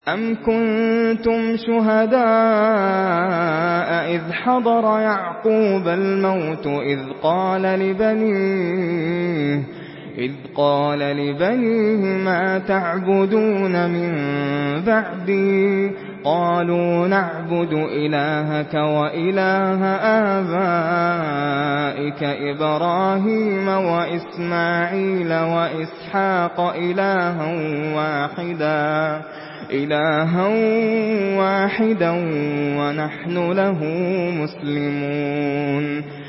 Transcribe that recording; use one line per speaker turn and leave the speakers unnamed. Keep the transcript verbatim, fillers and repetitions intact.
أَمْ كُنتُمْ شُهَدَاءَ إِذْ حَضَرَ يَعْقُوبَ الْمَوْتُ إِذْ قَالَ لِبَنِيهِ إذ قال لبنيه ما تعبدون من بعدي قالوا نعبد إلهك وإله آبائك إبراهيم وإسماعيل وإسحاق إلها واحدا إلها واحدا ونحن له مسلمون